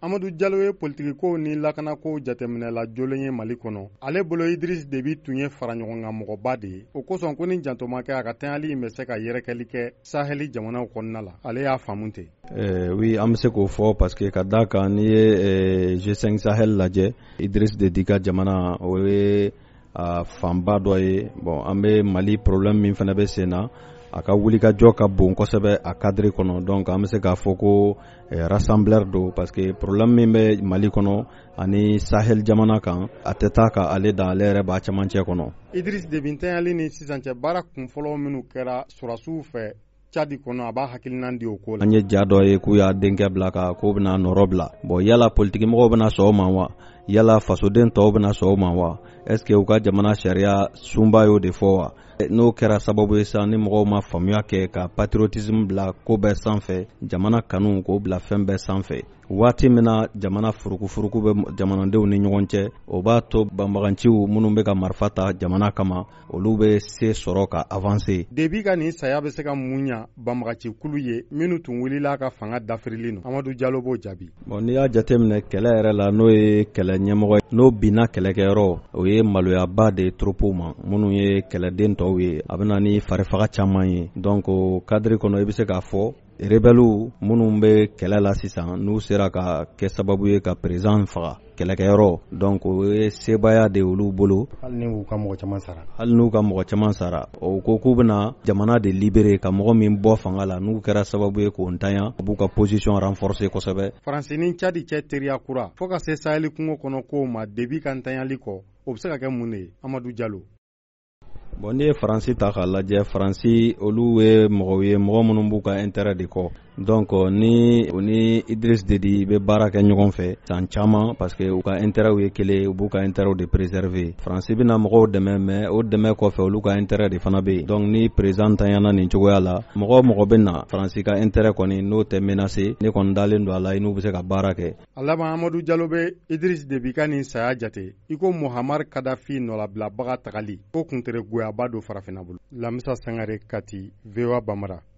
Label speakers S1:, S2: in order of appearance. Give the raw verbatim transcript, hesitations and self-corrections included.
S1: Amadou Diallo ye politique ko ni lakana ko jateminɛla jolen ye Mali kɔnɔ. Ale bolo Idriss Déby tun ye fara ɲɔgɔn kan mɔgɔba de ye. O kosɔn ko ni jantoma kɛ a ka tanyali bɛ se ka yɛrɛkɛli kɛ Sahel jamanaw kɔnɔna la. Ale y'a faamu ten.
S2: Euh, oui, an bɛ se k'o fɔ parce que ka d'a kan n'i ye G cinq Sahel lajɛ, Idriss Déby ka jamana o ye a fanba dɔ ye. Bon, an bɛ Mali problème min fana bɛ sen na, a ka wulikajɔ ka bon kosɛbɛ a cadre kɔnɔ. Donc an bɛ se k'a fɔ ko eh, rassembleur do parce que problème min bɛ Mali kɔnɔ ani Sahel jamana kan, a tɛ taa ka ale dan ale yɛrɛ b'a cɛmancɛ kɔnɔ.
S1: Idriss Déby ntanyali ni sisan cɛ baara kunfɔlɔ minnu kɛra sɔrɔsiw fɛ Cadi kɔnɔ a b'a hakilinan di o ko la.
S2: An ye ja dɔ ye k'u y'a denkɛ bila ka k'o bɛna nɔrɔ bila. Bon yala politique mɔgɔw bɛna sɔn o ma wa? Yala fasoden tɔw bɛna sɔn o ma wa? Est-ce que u ka jamana sariya sunba y'o de fɔ wa? N'o kɛra sababu ye sa ni mɔgɔw ma faamuya kɛ ka patriotisme bila ko bɛɛ sanfɛ, jamana kanu k'o bila fɛn bɛɛ sanfɛ. Waati min na jamana furuku-furuku bɛ jamanadenw ni ɲɔgɔn cɛ, o b'a to banbaganciw minnu bɛ ka marifa ta jamana kama, olu bɛ se sɔrɔ ka avancer.
S1: Déby ka nin saya bɛ se ka mun ɲa banbagacikulu ye minnu tun wulila ka fanga dafirili nɔ. Amadou Diallo b'o jaabi.
S2: Bon n'i y'a jateminɛ kɛlɛ yɛrɛ la n'o ye kɛlɛ ɲɛmɔgɔ ye, n'o binna kɛlɛkɛyɔrɔ, o ye maloyaba de troupes ma minnu ye kɛlɛden tɔw ye, a bɛ na ni farifaga caman ye. Donc o cadre kɔnɔ i bɛ se k'a fɔ rebelles minnu bɛ kɛlɛ la sisan n'u sera ka kɛ sababu ye ka président faga kɛlɛkɛyɔrɔ, donc o ye sebaya de olu bolo.
S1: Hali n'u ka mɔgɔ caman sara.
S2: Hali n'u ka mɔgɔ caman sara. O ko k'u bɛna jamana de libérer ka mɔgɔ min bɔ fanga la n'u kɛra sababu ye k'o ntanya, u b'u ka position renforcer kosɛbɛ.
S1: Faransi ni Cadi cɛ teriya kura fo ka se Sahel kungo kɔnɔ ko ma Déby ka ntanyali kɔ, o bɛ se ka kɛ mun de ye? Amadou Diallo.
S2: Bon n'i ye Faransi ta k'a lajɛ, Faransi olu ye mɔgɔw ye mɔgɔ minnu b'u ka intérêt de kɔ. Donc ni o ni Idriss Déby bɛ baara kɛ ɲɔgɔn fɛ san caman parce que u ka intérêt ye kelen, u b'u ka intérêt de préserver. Faransi bɛna mɔgɔw dɛmɛ mais o dɛmɛ kɔfɛ olu ka intérêt de fana bɛ yen. Donc ni président tanyana nin cogoya la, mɔgɔ mɔgɔ bɛ na Faransi ka intérêt kɔni n'o tɛ menacé, ne kɔni dalen don a la i n'u bɛ se ka baara kɛ.
S1: A laban Amadou Diallo bɛ Idriss Déby ka nin saya jate i ko Muammar Kadhafi nɔlabilabaga tagali ko kun tɛ goyaba do farafinna bolo. Lamisa Sangare Kati, V O A Bamara.